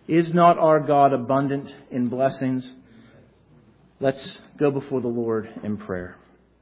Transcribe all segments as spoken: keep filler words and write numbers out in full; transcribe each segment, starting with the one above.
Is not our God abundant in blessings? Let's go before the Lord in prayer.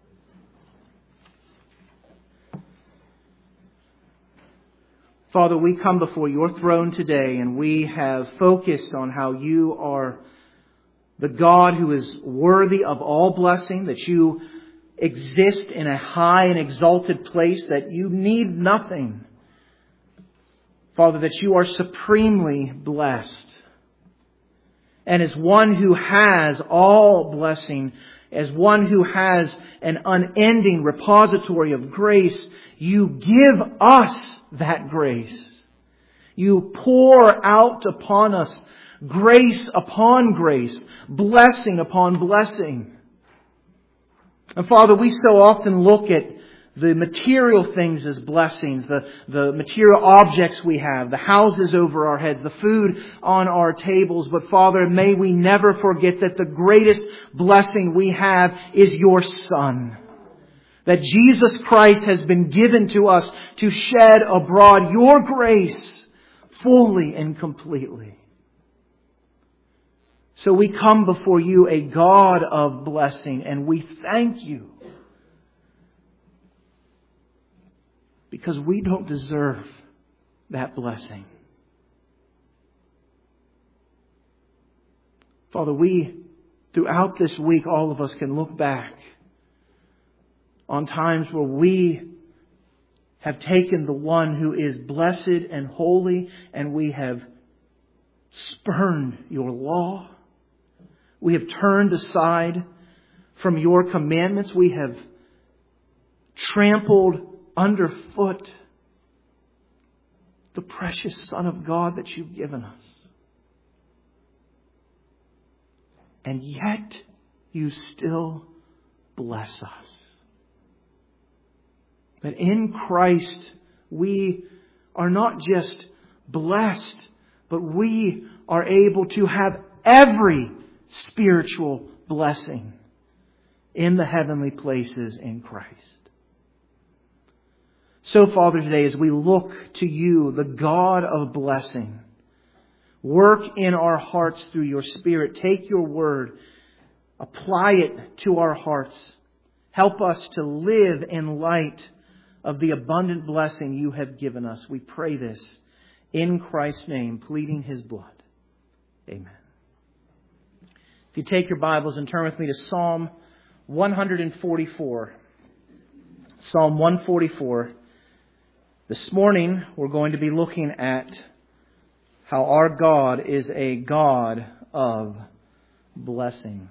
Father, we come before your throne today and we have focused on how you are the God who is worthy of all blessing, that you exist in a high and exalted place, that you need nothing. Father, that you are supremely blessed. And as one who has all blessing, as one who has an unending repository of grace, you give us that grace. You pour out upon us grace upon grace, blessing upon blessing. And Father, we so often look at the material things as blessings, the, the material objects we have, the houses over our heads, the food on our tables. But Father, may we never forget that the greatest blessing we have is your Son. That Jesus Christ has been given to us to shed abroad your grace fully and completely. So we come before you, a God of blessing, and we thank you. Because we don't deserve that blessing. Father, we, throughout this week, all of us can look back on times where we have taken the one who is blessed and holy and we have spurned your law. We have turned aside from your commandments. We have trampled underfoot the precious Son of God that you've given us. And yet you still bless us. That in Christ we are not just blessed, but we are able to have every spiritual blessing in the heavenly places in Christ. So, Father, today as we look to you, the God of blessing, work in our hearts through your Spirit. Take your word, apply it to our hearts. Help us to live in light of the abundant blessing you have given us. We pray this in Christ's name, pleading His blood. Amen. If you take your Bibles and turn with me to Psalm one forty-four. Psalm one forty-four. This morning we're going to be looking at how our God is a God of blessing.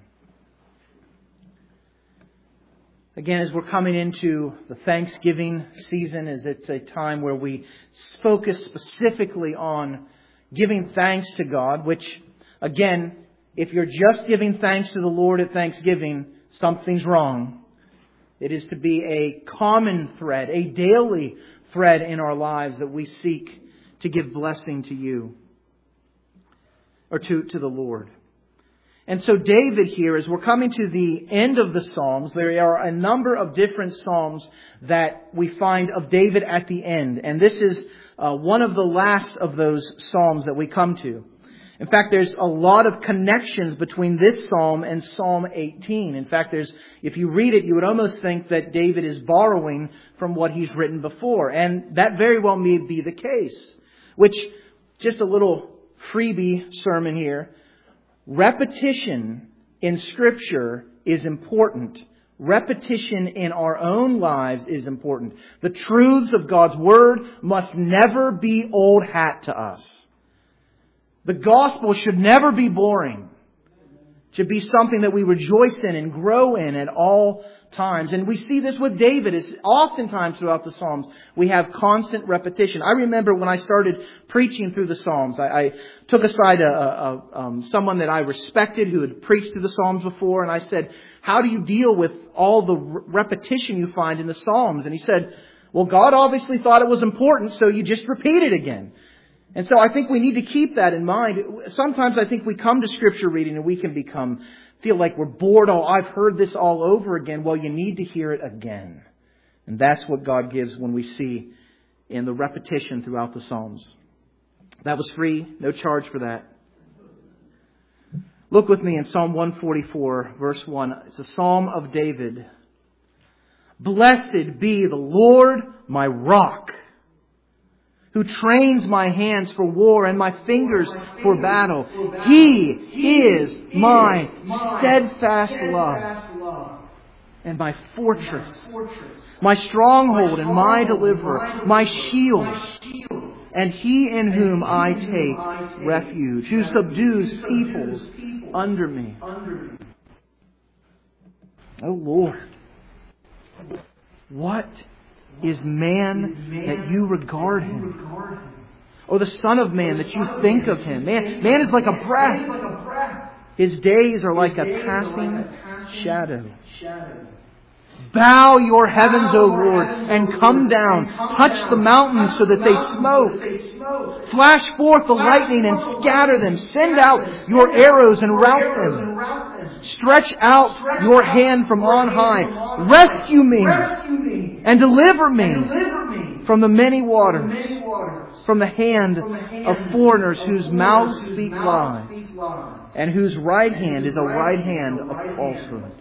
Again, as we're coming into the Thanksgiving season, as it's a time where we focus specifically on giving thanks to God, which, again, if you're just giving thanks to the Lord at Thanksgiving, something's wrong. It is to be a common thread, a daily thread in our lives that we seek to give blessing to you, or to, to the Lord. And so David here, as we're coming to the end of the Psalms, there are a number of different Psalms that we find of David at the end. And this is uh, one of the last of those Psalms that we come to. In fact, there's a lot of connections between this Psalm and Psalm eighteen. In fact, there's, if you read it, you would almost think that David is borrowing from what he's written before. And that very well may be the case. Which, just a little freebie sermon here. Repetition in Scripture is important. Repetition in our own lives is important. The truths of God's Word must never be old hat to us. The gospel should never be boring. It should be something that we rejoice in and grow in at all times. And we see this with David. It's oftentimes throughout the Psalms we have constant repetition. I remember when I started preaching through the Psalms, I, I took aside a, a, um, someone that I respected who had preached through the Psalms before, and I said, how do you deal with all the repetition you find in the Psalms? And he said, well, God obviously thought it was important, so you just repeat it again. And so I think we need to keep that in mind. Sometimes I think we come to Scripture reading and we can become, feel like we're bored. Oh, I've heard this all over again. Well, you need to hear it again. And that's what God gives when we see in the repetition throughout the Psalms. That was free. No charge for that. Look with me in Psalm one forty-four, verse one. It's a psalm of David. Blessed be the Lord, my rock, who trains my hands for war and my fingers for battle. He is my steadfast love and my fortress, my stronghold and my deliverer, my shield, and He in whom I take refuge, who subdues peoples under me. Oh Lord, what is man that you regard him? Or the Son of Man that you think of him? Man, man is like a breath. His days are like a passing shadow. Bow your heavens, O Lord, and come down. Touch the mountains so that they smoke. Flash forth the lightning and scatter them. Send out your arrows and rout them. Stretch out your hand from on high. Rescue me and deliver me from the many waters, from the hand of foreigners whose mouths speak lies, and whose right hand is a right hand of falsehood.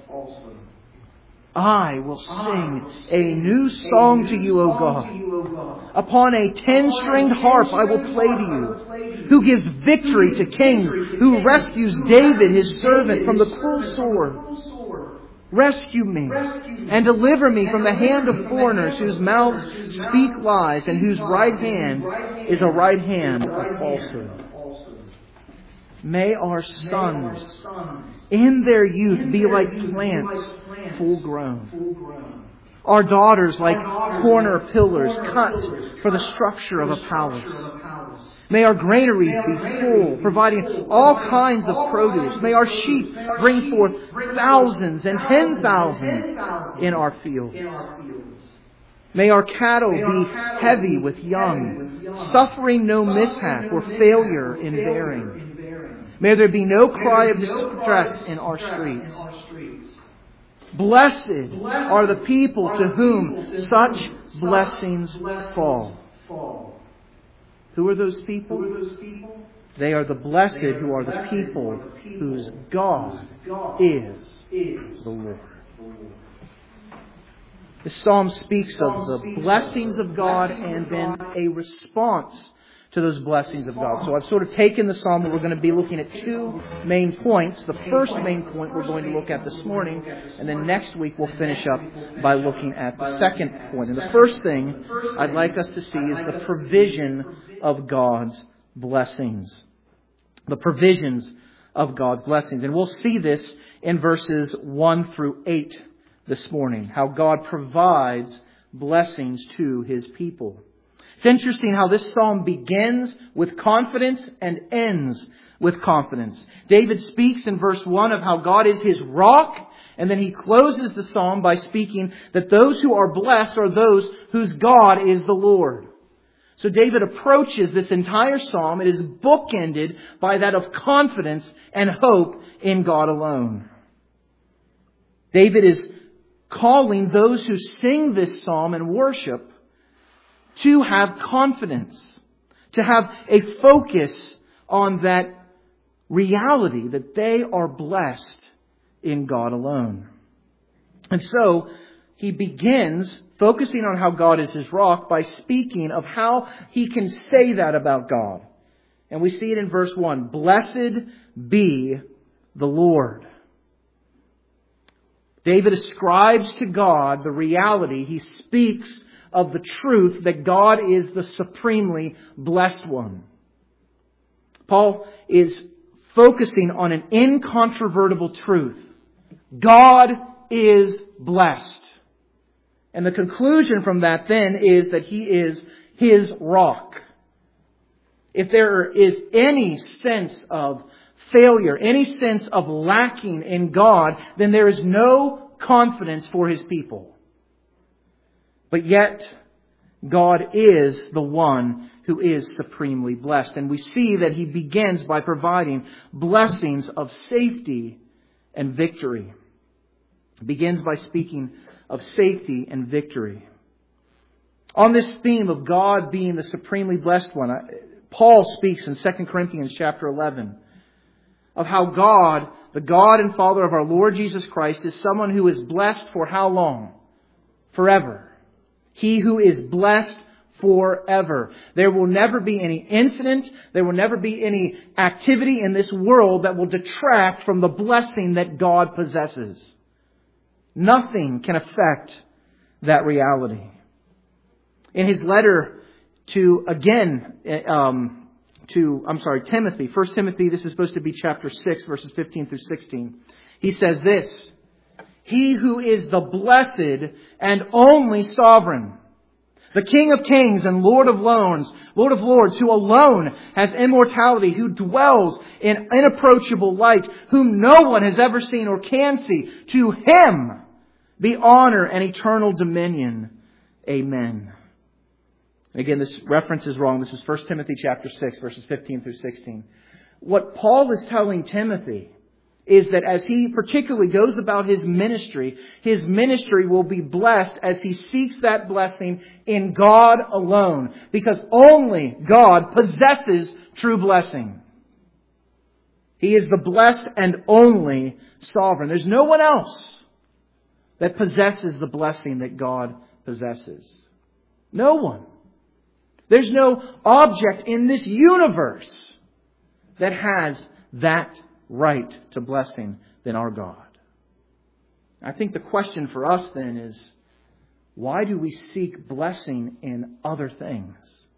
I will sing a new song to you, O God. Upon a ten-stringed harp I will play to you. Who gives victory to kings, who rescues David, his servant, from the cruel sword. Rescue me and deliver me from the hand of foreigners whose mouths speak lies and whose right hand is a right hand of falsehood. May our sons in their youth be like plants full grown. Our daughters like corner pillars cut for the structure of a palace. May our granaries be full, providing all kinds of produce. May our sheep bring forth thousands and ten thousands in our fields. May our cattle be heavy with young, suffering no mishap or failure in bearing. May there be no cry of distress in our streets. Blessed are the people to whom such blessings fall. Who are those people? They are the blessed who are the people whose God is the Lord. This psalm speaks of the blessings of God and then a response to those blessings of God. So I've sort of taken the psalm and we're going to be looking at two main points. The first main point we're going to look at this morning, and then next week we'll finish up by looking at the second point. And the first thing I'd like us to see is the provision of God's blessings. The provisions of God's blessings. And we'll see this in verses one through eight this morning. How God provides blessings to His people. It's interesting how this psalm begins with confidence and ends with confidence. David speaks in verse one of how God is his rock, and then he closes the psalm by speaking that those who are blessed are those whose God is the Lord. So David approaches this entire psalm. It is bookended by that of confidence and hope in God alone. David is calling those who sing this psalm and worship to have confidence, to have a focus on that reality that they are blessed in God alone. And so he begins focusing on how God is his rock by speaking of how he can say that about God. And we see it in verse one. Blessed be the Lord. David ascribes to God the reality. He speaks of the truth that God is the supremely blessed one. Paul is focusing on an incontrovertible truth. God is blessed. And the conclusion from that then is that He is His rock. If there is any sense of failure, any sense of lacking in God, then there is no confidence for His people. But yet, God is the one who is supremely blessed. And we see that He begins by providing blessings of safety and victory. He begins by speaking of safety and victory. On this theme of God being the supremely blessed one, Paul speaks in Second Corinthians chapter eleven of how God, the God and Father of our Lord Jesus Christ, is someone who is blessed for how long? Forever. He who is blessed forever. There will never be any incident, there will never be any activity in this world that will detract from the blessing that God possesses. Nothing can affect that reality. In his letter to, again, um, to, I'm sorry, Timothy, First Timothy, this is supposed to be chapter six, verses fifteen through sixteen. He says this, He who is the blessed and only sovereign, the King of kings and Lord of lords, Lord of lords, who alone has immortality, who dwells in inapproachable light, whom no one has ever seen or can see, to Him be honor and eternal dominion. Amen. Again, this reference is wrong. This is First Timothy chapter six, verses fifteen through sixteen. What Paul is telling Timothy is that as he particularly goes about his ministry, his ministry will be blessed as he seeks that blessing in God alone. Because only God possesses true blessing. He is the blessed and only sovereign. There's no one else that possesses the blessing that God possesses. No one. There's no object in this universe that has that right to blessing than our God. I think the question for us then is, why do we seek blessing in other things?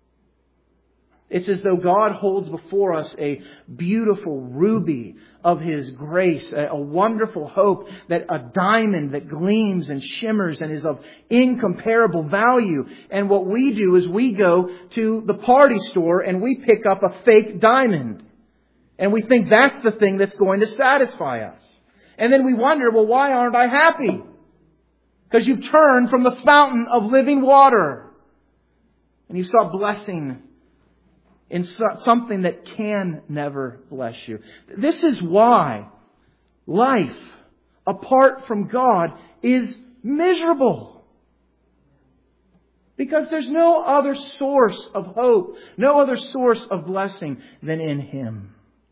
It's as though God holds before us a beautiful ruby of His grace, a wonderful hope, that a diamond that gleams and shimmers and is of incomparable value. And what we do is we go to the party store and we pick up a fake diamond. And we think that's the thing that's going to satisfy us. And then we wonder, well, why aren't I happy? Because you've turned from the fountain of living water. And you saw blessing in something that can never bless you. This is why life apart from God is miserable. Because there's no other source of hope, no other source of blessing than in Him.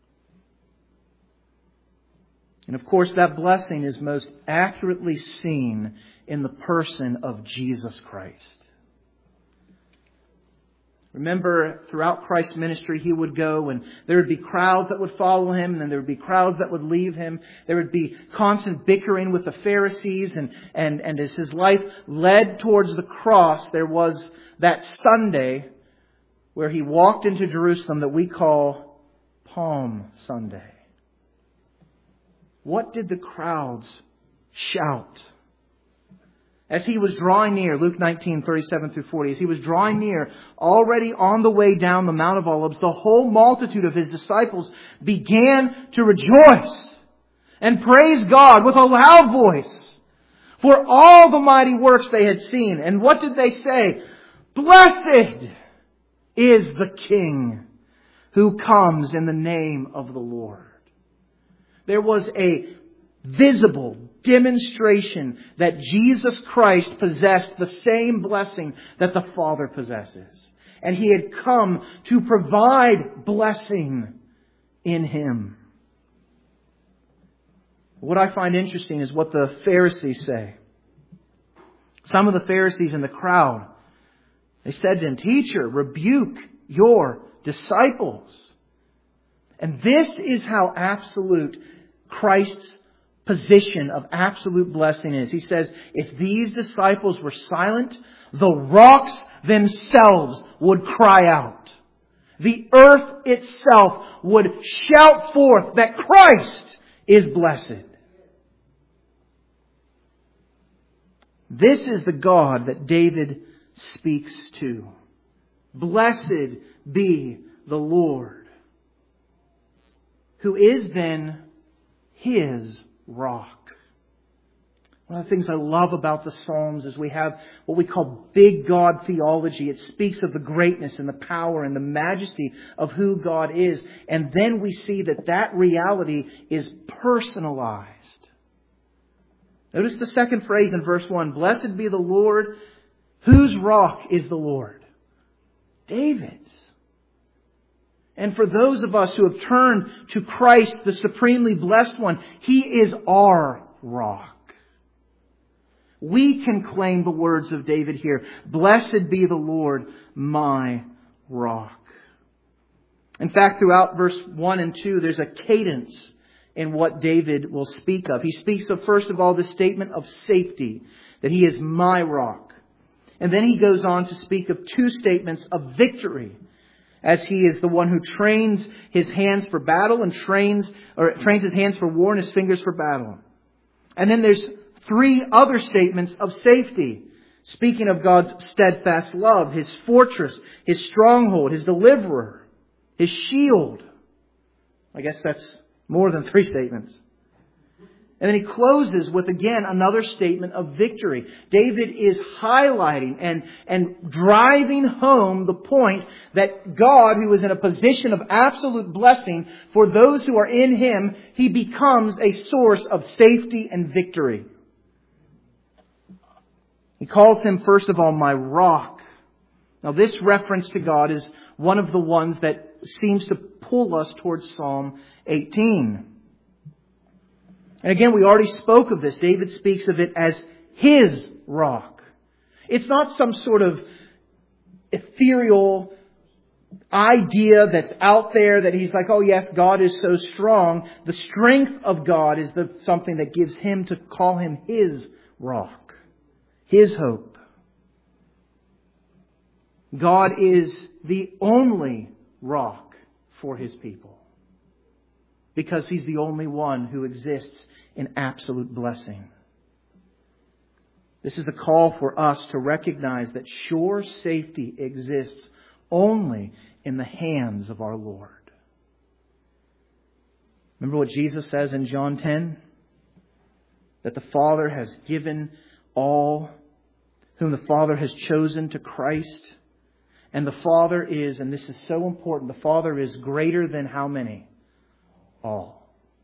And of course, that blessing is most accurately seen in the person of Jesus Christ. Remember, throughout Christ's ministry, He would go and there would be crowds that would follow Him, and then there would be crowds that would leave Him. There would be constant bickering with the Pharisees, and, and, and as His life led towards the cross, there was that Sunday where He walked into Jerusalem that we call Palm Sunday. What did the crowds shout? As He was drawing near, Luke nineteen, thirty-seven through forty, as He was drawing near, already on the way down the Mount of Olives, the whole multitude of His disciples began to rejoice and praise God with a loud voice for all the mighty works they had seen. And what did they say? Blessed is the King who comes in the name of the Lord. There was a visible demonstration that Jesus Christ possessed the same blessing that the Father possesses. And He had come to provide blessing in Him. What I find interesting is what the Pharisees say. Some of the Pharisees in the crowd, they said to Him, "Teacher, rebuke your disciples." And this is how absolute Christ's position of absolute blessing is. He says, if these disciples were silent, the rocks themselves would cry out. The earth itself would shout forth that Christ is blessed. This is the God that David speaks to. Blessed be the Lord, who is then His rock. One of the things I love about the Psalms is we have what we call big God theology. It speaks of the greatness and the power and the majesty of who God is. And then we see that that reality is personalized. Notice the second phrase in verse one. Blessed be the Lord, whose rock is the Lord? David's. And for those of us who have turned to Christ, the supremely blessed one, He is our rock. We can claim the words of David here. Blessed be the Lord, my rock. In fact, throughout verse one and two, there's a cadence in what David will speak of. He speaks of, first of all, the statement of safety, that He is my rock. And then he goes on to speak of two statements of victory, as He is the one who trains His hands for battle and trains, or trains His hands for war and His fingers for battle. And then there's three other statements of safety, speaking of God's steadfast love, His fortress, His stronghold, His deliverer, His shield. I guess that's more than three statements. And then he closes with, again, another statement of victory. David is highlighting and, and driving home the point that God, who is in a position of absolute blessing for those who are in Him, He becomes a source of safety and victory. He calls Him, first of all, my rock. Now, this reference to God is one of the ones that seems to pull us towards Psalm eighteen. And again, we already spoke of this. David speaks of it as His rock. It's not some sort of ethereal idea that's out there that he's like, oh yes, God is so strong. The strength of God is the, something that gives him to call Him His rock, His hope. God is the only rock for His people, because He's the only one who exists in absolute blessing. This is a call for us to recognize that sure safety exists only in the hands of our Lord. Remember what Jesus says in John ten? That the Father has given all whom the Father has chosen to Christ. And the Father is, and this is so important, the Father is greater than how many? All.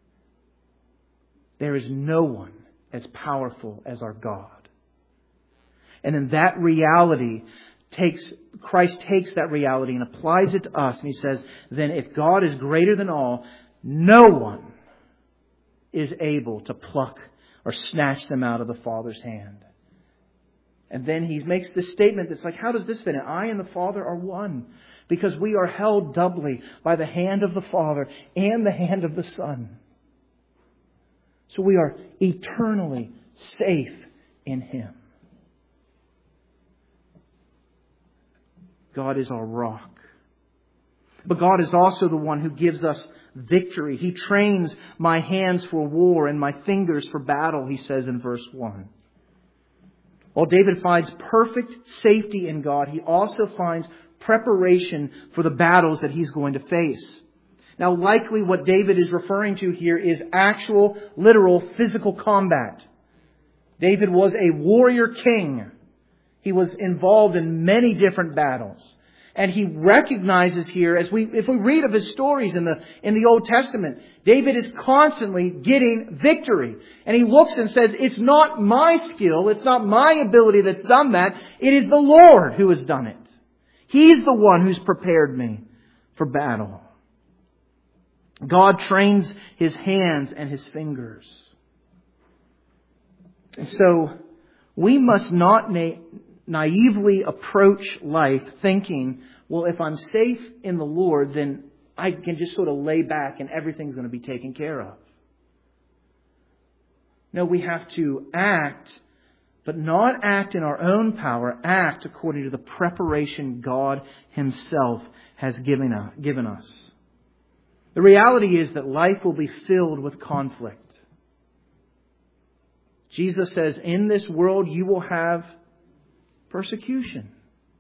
There is no one as powerful as our God. And in that reality, takes Christ takes that reality and applies it to us. And He says, then if God is greater than all, no one is able to pluck or snatch them out of the Father's hand. And then He makes this statement that's like, how does this fit in? I and the Father are one, because we are held doubly by the hand of the Father and the hand of the Son. So we are eternally safe in Him. God is our rock. But God is also the one who gives us victory. He trains my hands for war and my fingers for battle, He says in verse one. While David finds perfect safety in God, he also finds preparation for the battles that he's going to face. Now, likely what David is referring to here is actual, literal, physical combat. David was a warrior king. He was involved in many different battles. And he recognizes here, as we, if we read of his stories in the, in the Old Testament, David is constantly getting victory. And he looks and says, it's not my skill, it's not my ability that's done that. It is the Lord who has done it. He's the one who's prepared me for battle. God trains His hands and His fingers. And so we must not na- naively approach life thinking, well, if I'm safe in the Lord, then I can just sort of lay back and everything's going to be taken care of. No, we have to act, but not act in our own power. Act according to the preparation God Himself has given us. The reality is that life will be filled with conflict. Jesus says, in this world you will have persecution.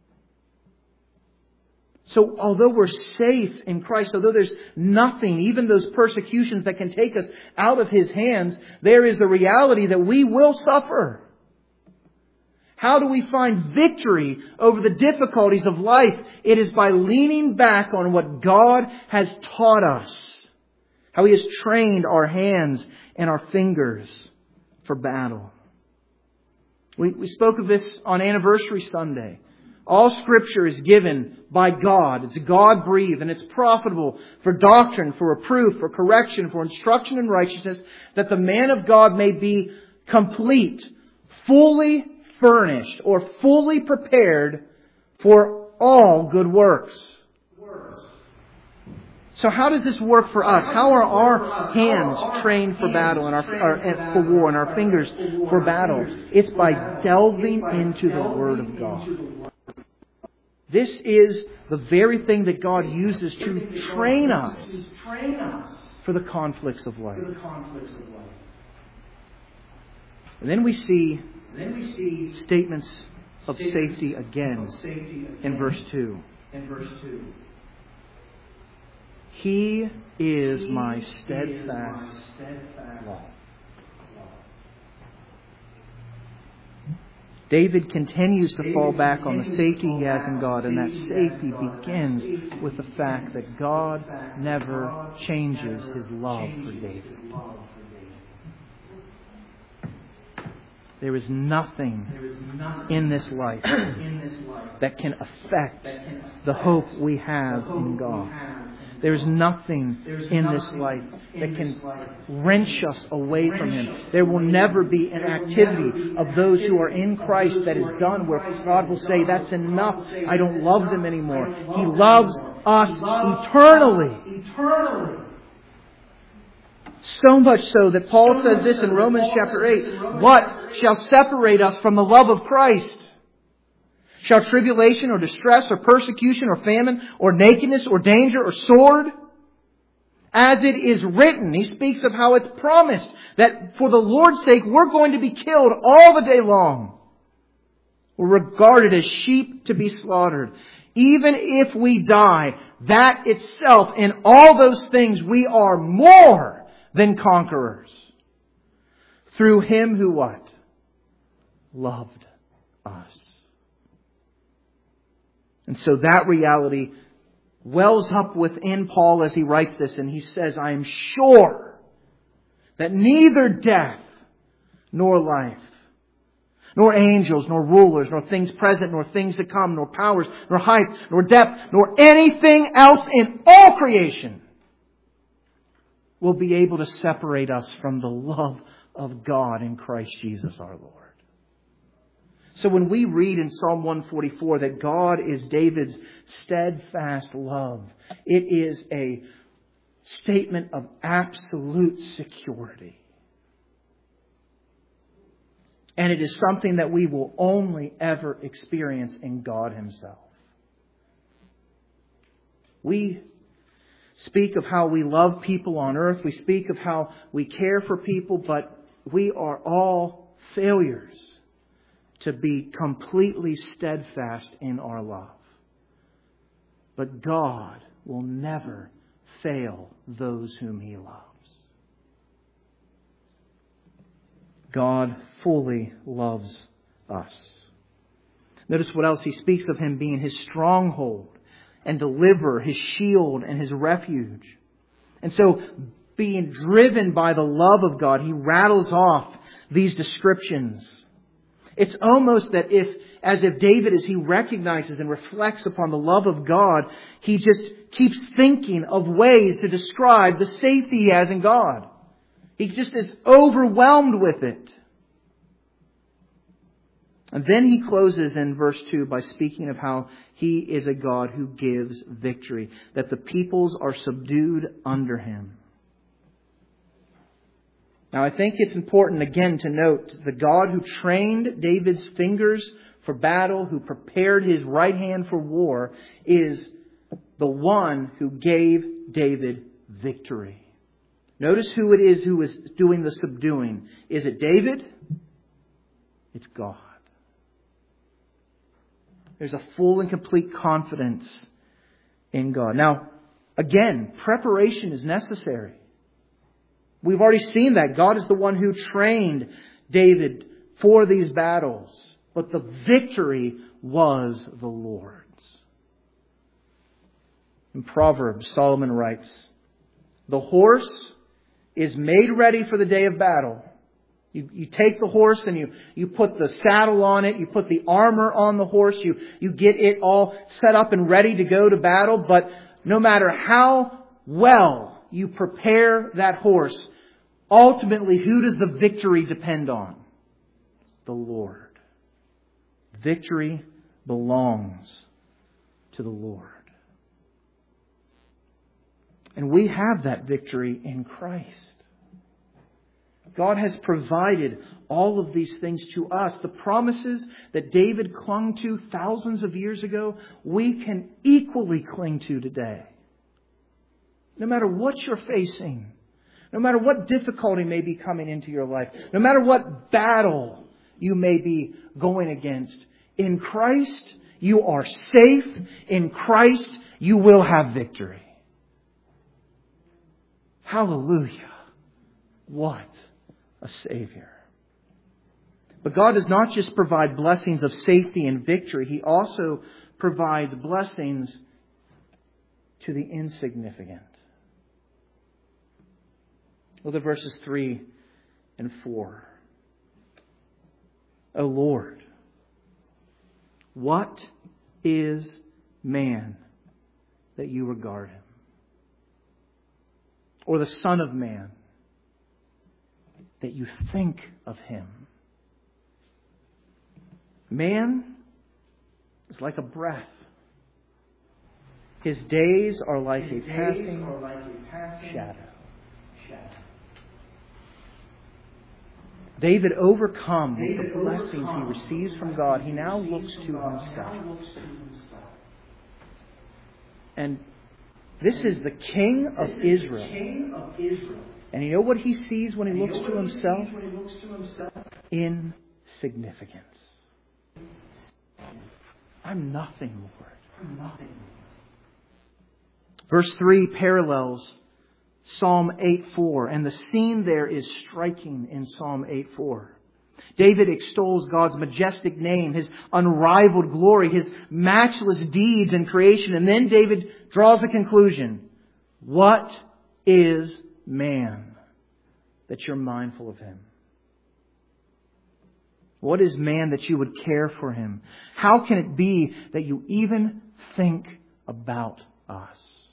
So although we're safe in Christ, although there's nothing, even those persecutions that can take us out of His hands, there is the reality that we will suffer. How do we find victory over the difficulties of life? It is by leaning back on what God has taught us. How He has trained our hands and our fingers for battle. We, we spoke of this on Anniversary Sunday. All Scripture is given by God. It's God-breathed, and it's profitable for doctrine, for reproof, for correction, for instruction in righteousness, that the man of God may be complete, fully furnished, or fully prepared for all good works. So how does this work for us? How are our hands trained for battle and our, our for war and our fingers for battle? It's by delving into the Word of God. This is the very thing that God uses to train us for the conflicts of life. And then we see statements of safety again in verse two. He is my steadfast love. David continues to fall back on the safety he has in God, and that safety begins with the fact that God never changes His love for David. There is nothing in this life that can affect the hope we have in God. There is nothing in this life that can wrench us away from Him. There will never be an activity of those who are in Christ that is done where God will say, that's enough. I don't love them anymore. He loves us eternally. So much so that Paul says this in Romans chapter eight. What shall separate us from the love of Christ? Shall tribulation or distress or persecution or famine or nakedness or danger or sword? As it is written, he speaks of how it's promised that for the Lord's sake we're going to be killed all the day long. We're regarded as sheep to be slaughtered. Even if we die, that itself, in all those things, we are more than conquerors. Through Him who what? Loved us. And so that reality wells up within Paul as he writes this, and he says, I am sure that neither death nor life, nor angels, nor rulers, nor things present, nor things to come, nor powers, nor height, nor depth, nor anything else in all creation will be able to separate us from the love of God in Christ Jesus our Lord. So when we read in Psalm one forty-four that God is David's steadfast love, it is a statement of absolute security. And it is something that we will only ever experience in God Himself. We speak of how we love people on earth. We speak of how we care for people, but we are all failures to be completely steadfast in our love. But God will never fail those whom He loves. God fully loves us. Notice what else He speaks of Him being His stronghold and deliverer, His shield and His refuge. And so, being driven by the love of God, He rattles off these descriptions. It's almost that if, as if David, as he recognizes and reflects upon the love of God, he just keeps thinking of ways to describe the safety he has in God. He just is overwhelmed with it. And then he closes in verse two by speaking of how He is a God who gives victory, that the peoples are subdued under Him. Now, I think it's important again to note the God who trained David's fingers for battle, who prepared his right hand for war, is the one who gave David victory. Notice who it is who is doing the subduing. Is it David? It's God. There's a full and complete confidence in God. Now, again, preparation is necessary. We've already seen that. God is the one who trained David for these battles. But the victory was the Lord's. In Proverbs, Solomon writes, the horse is made ready for the day of battle, You, you take the horse and you, you put the saddle on it, you put the armor on the horse, you, you get it all set up and ready to go to battle. But no matter how well you prepare that horse, ultimately, who does the victory depend on? The Lord. Victory belongs to the Lord. And we have that victory in Christ. God has provided all of these things to us. The promises that David clung to thousands of years ago, we can equally cling to today. No matter what you're facing, no matter what difficulty may be coming into your life, no matter what battle you may be going against, in Christ you are safe. In Christ you will have victory. Hallelujah. What a Savior. But God does not just provide blessings of safety and victory. He also provides blessings to the insignificant. Look at verses three and four. O Lord, what is man that you regard him? Or the Son of Man that you think of him? Man is like a breath. His days are like a passing shadow. David, overcome with the blessings he receives from God, he now looks to himself. And this is the King of Israel. And you know what he sees when he looks to himself? Insignificance. I'm nothing, Lord. I'm nothing. Verse three parallels Psalm eight four, and the scene there is striking in Psalm eight four. David extols God's majestic name, His unrivaled glory, His matchless deeds in creation, and then David draws a conclusion. What is man that you're mindful of him? What is man that you would care for him? How can it be that you even think about us?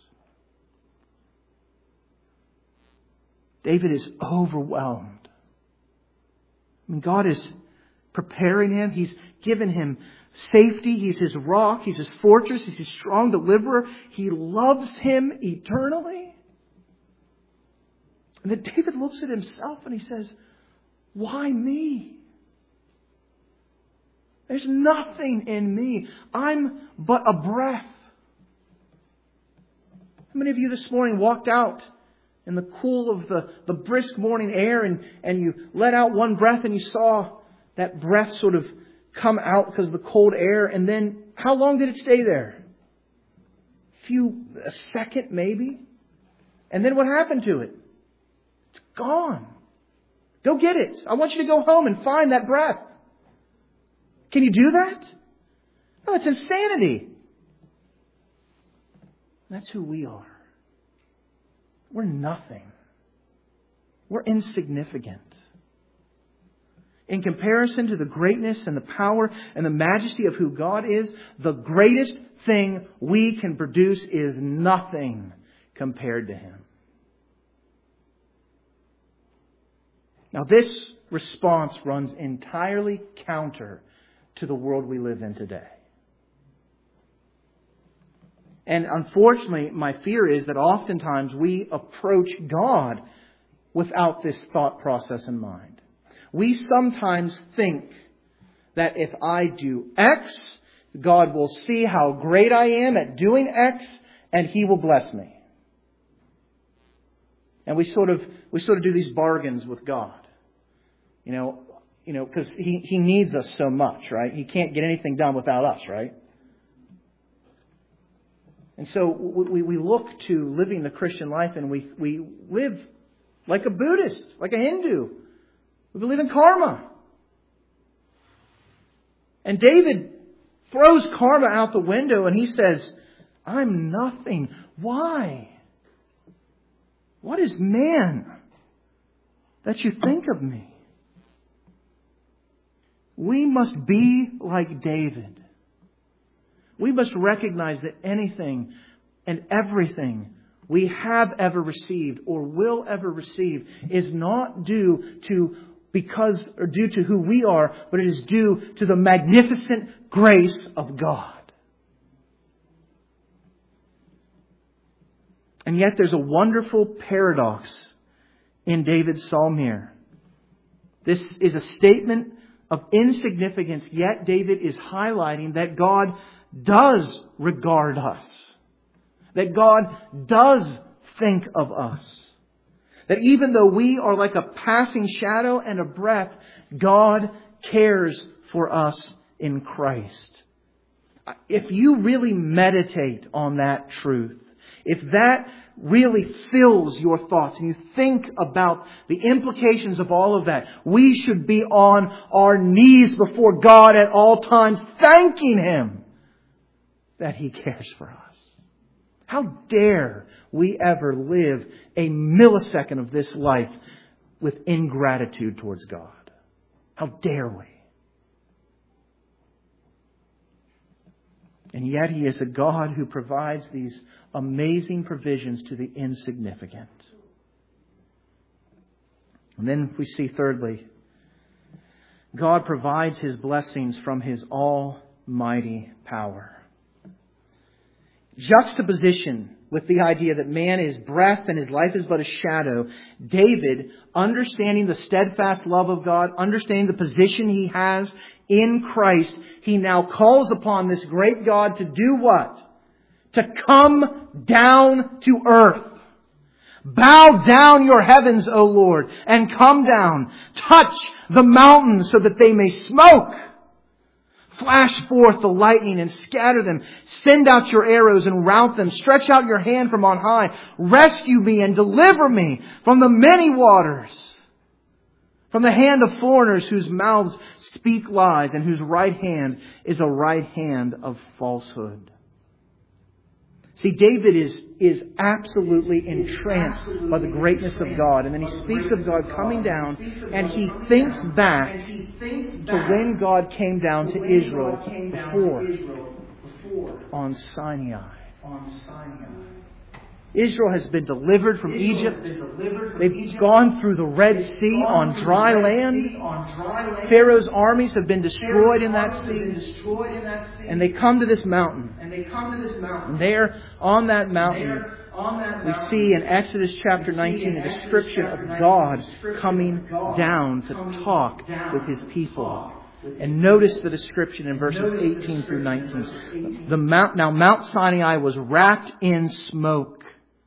David is overwhelmed. I mean, God is preparing him. He's given him safety. He's his rock. He's his fortress. He's his strong deliverer. He loves him eternally. And then David looks at himself and he says, why me? There's nothing in me. I'm but a breath. How many of you this morning walked out in the cool of the, the brisk morning air and, and you let out one breath and you saw that breath sort of come out because of the cold air, and then how long did it stay there? A few, a second maybe? And then what happened to it? It's gone. Go get it. I want you to go home and find that breath. Can you do that? No, it's insanity. That's who we are. We're nothing. We're insignificant. In comparison to the greatness and the power and the majesty of who God is, the greatest thing we can produce is nothing compared to Him. Now, this response runs entirely counter to the world we live in today. And unfortunately, my fear is that oftentimes we approach God without this thought process in mind. We sometimes think that if I do X, God will see how great I am at doing X, and He will bless me. And we sort of we sort of do these bargains with God. You know, you know, because He He needs us so much, right? He can't get anything done without us, right? And so we, we look to living the Christian life, and we, we live like a Buddhist, like a Hindu. We believe in karma. And David throws karma out the window and he says, I'm nothing. Why? What is man that you think of me? we must be like David. We must recognize that anything and everything we have ever received or will ever receive is not due to because or due to who we are, but it is due to the magnificent grace of God. And yet there's a wonderful paradox in David's psalm here. This is a statement of insignificance, yet David is highlighting that God does regard us. That God does think of us. That even though we are like a passing shadow and a breath, God cares for us in Christ. If you really meditate on that truth, if that really fills your thoughts and you think about the implications of all of that, we should be on our knees before God at all times, thanking Him that He cares for us. How dare we ever live a millisecond of this life with ingratitude towards God? How dare we? And yet He is a God who provides these amazing provisions to the insignificant. And then we see thirdly, God provides His blessings from His almighty power. Juxtaposition with the idea that man is breath and his life is but a shadow, David, understanding the steadfast love of God, understanding the position he has in Christ, he now calls upon this great God to do what? To come down to earth. Bow down your heavens, O Lord, and come down. Touch the mountains so that they may smoke. Flash forth the lightning and scatter them. Send out your arrows and rout them. Stretch out your hand from on high. Rescue me and deliver me from the many waters. From the hand of foreigners whose mouths speak lies and whose right hand is a right hand of falsehood. See, David is, is absolutely entranced by the greatness of God. And then he speaks of God coming down, and he thinks back to when God came down to Israel before on Sinai. Israel has been delivered from Egypt. They've gone through the Red Sea on dry land. Pharaoh's armies have been destroyed in that sea. And they come to this mountain. And there on that mountain, we see in Exodus chapter nineteen a description of God coming down to talk with His people. And notice the description in verses eighteen through nineteen. The mount, now Mount Sinai was wrapped in smoke.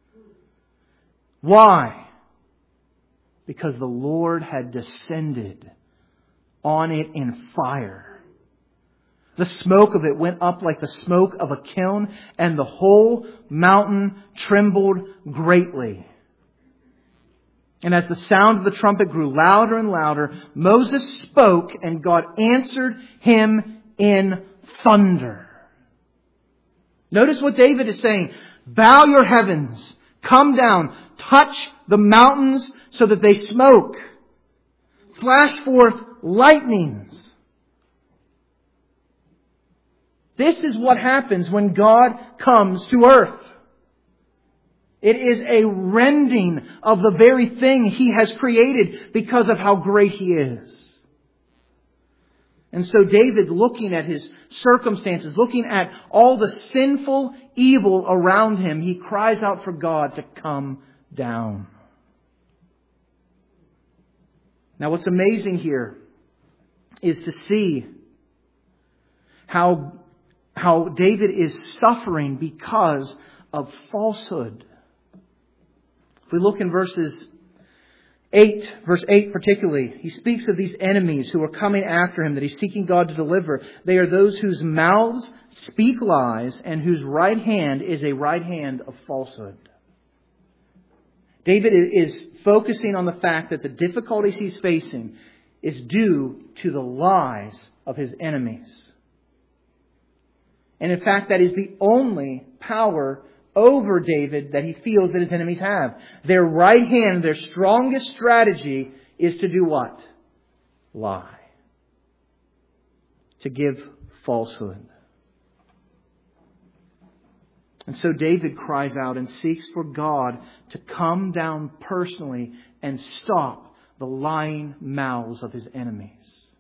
Why? Because the Lord had descended on it in fire. The smoke of it went up like the smoke of a kiln, and the whole mountain trembled greatly. And as the sound of the trumpet grew louder and louder, Moses spoke, and God answered him in thunder. Notice what David is saying. Bow your heavens, come down, touch the mountains so that they smoke. Flash forth lightnings. This is what happens when God comes to earth. It is a rending of the very thing He has created because of how great He is. And so David, looking at his circumstances, looking at all the sinful evil around him, he cries out for God to come down. Now what's amazing here is to see how, how David is suffering because of falsehood. If we look in verses eight, verse eight particularly, he speaks of these enemies who are coming after him, that he's seeking God to deliver. They are those whose mouths speak lies and whose right hand is a right hand of falsehood. David is focusing on the fact that the difficulties he's facing is due to the lies of his enemies. And in fact, that is the only power over David that he feels that his enemies have. Their right hand, their strongest strategy is to do what? Lie. to give falsehood. And so David cries out and seeks for God to come down personally and stop the lying mouths of his enemies.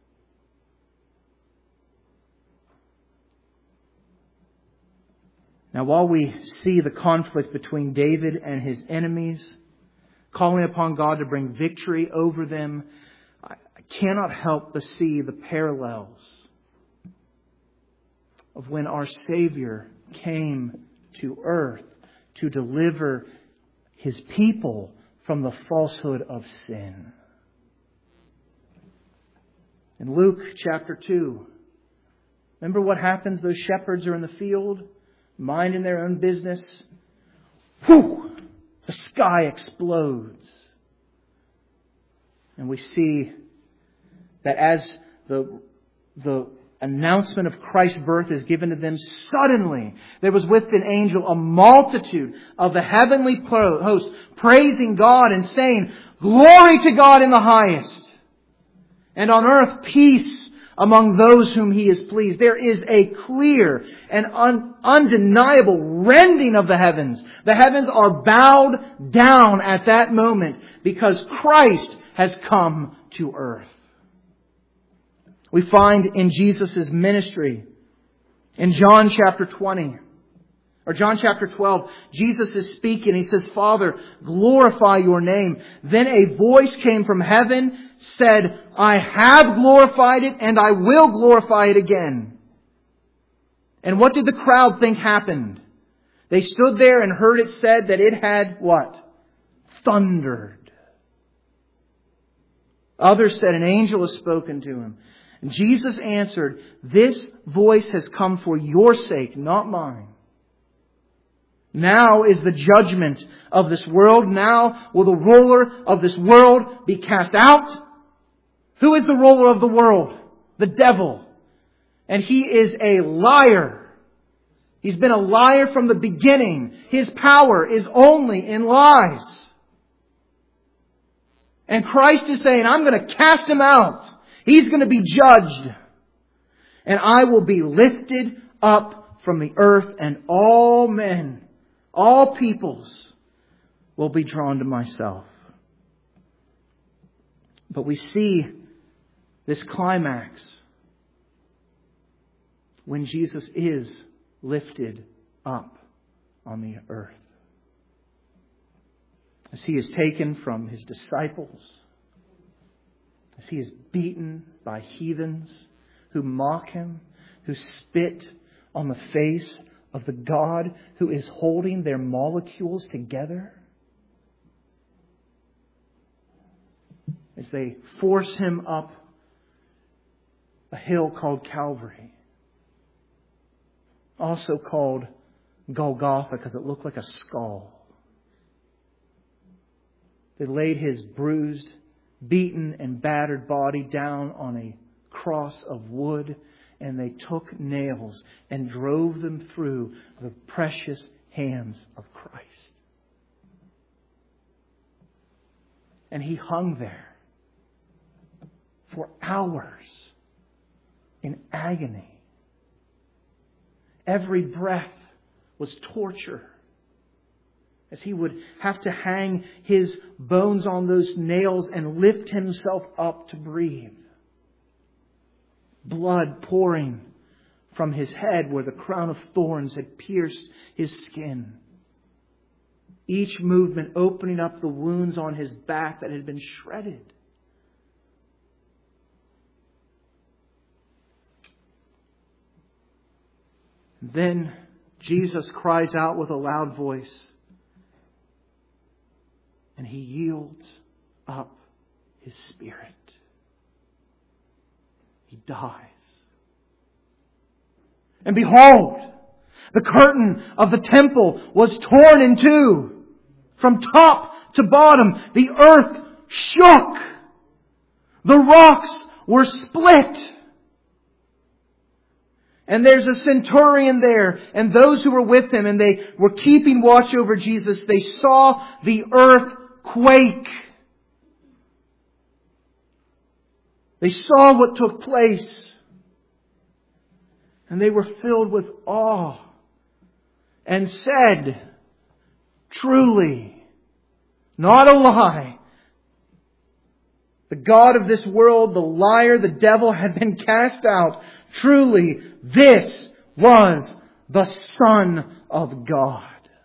Now, while we see the conflict between David and his enemies, calling upon God to bring victory over them, I cannot help but see the parallels of when our Savior came to earth to deliver His people from the falsehood of sin. In Luke chapter two, remember what happens? Those shepherds are in the field, minding their own business. Whew! The sky explodes. And we see that as the, the announcement of Christ's birth is given to them, suddenly there was with an angel a multitude of the heavenly host praising God and saying, "Glory to God in the highest, and on earth peace among those whom He is pleased." There is a clear and un- undeniable rending of the heavens. The heavens are bowed down at that moment because Christ has come to earth. We find in Jesus' ministry, in John chapter twenty, or John chapter twelve, Jesus is speaking. He says, "Father, glorify your name." Then a voice came from heaven, said, "I have glorified it and I will glorify it again." And what did the crowd think happened? They stood there and heard it said that it had what? Thundered. Others said, "An angel has spoken to him." And Jesus answered, "This voice has come for your sake, not mine. Now is the judgment of this world. Now will the ruler of this world be cast out." Who is the ruler of the world? The devil. And he is a liar. He's been a liar from the beginning. His power is only in lies. And Christ is saying, "I'm going to cast him out. He's going to be judged. And I will be lifted up from the earth, and all men, all peoples will be drawn to myself." But we see this climax when Jesus is lifted up on the earth. As He is taken from His disciples, as He is beaten by heathens who mock Him, who spit on the face of the God who is holding their molecules together, as they force Him up a hill called Calvary, also called Golgotha because it looked like a skull. They laid His bruised, beaten and battered body down on a cross of wood, and they took nails and drove them through the precious hands of Christ. And He hung there for hours in agony. Every breath was torture, as He would have to hang His bones on those nails and lift Himself up to breathe. Blood pouring from His head where the crown of thorns had pierced His skin. Each movement opening up the wounds on His back that had been shredded. Then Jesus cries out with a loud voice, and He yields up His spirit. He dies. And behold, the curtain of the temple was torn in two. From top to bottom, the earth shook. The rocks were split. And there's a centurion there, and those who were with him, and they were keeping watch over Jesus. They saw the earth quake. They saw what took place. And they were filled with awe and said, truly, not a lie, the God of this world, the liar, the devil, had been cast out. Truly, this was the Son of God.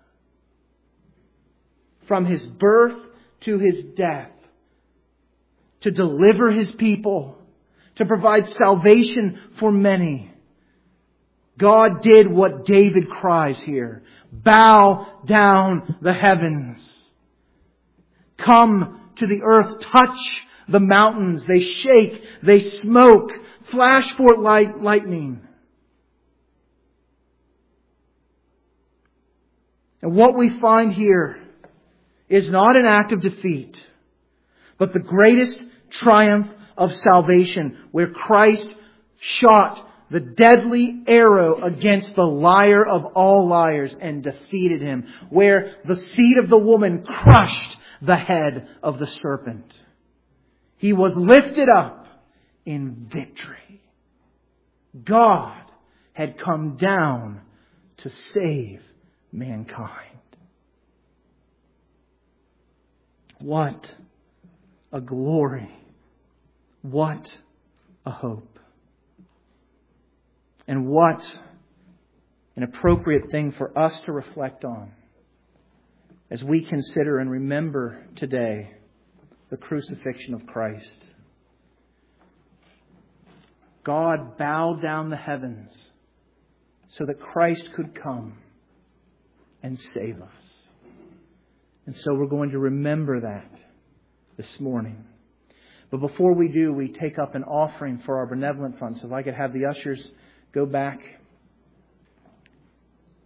From His birth to His death, to deliver His people, to provide salvation for many, God did what David cries here. Bow down the heavens. Come to the earth. Touch the mountains. They shake. They smoke. Flash forth light, lightning. And what we find here is not an act of defeat, but the greatest triumph of salvation, where Christ shot the deadly arrow against the liar of all liars and defeated him. Where the seed of the woman crushed the head of the serpent. He was lifted up in victory. God had come down to save mankind. What a glory. What a hope. And what an appropriate thing for us to reflect on as we consider and remember today the crucifixion of Christ. God bowed down the heavens so that Christ could come and save us. And so we're going to remember that this morning. But before we do, we take up an offering for our benevolent fund. So if I could have the ushers go back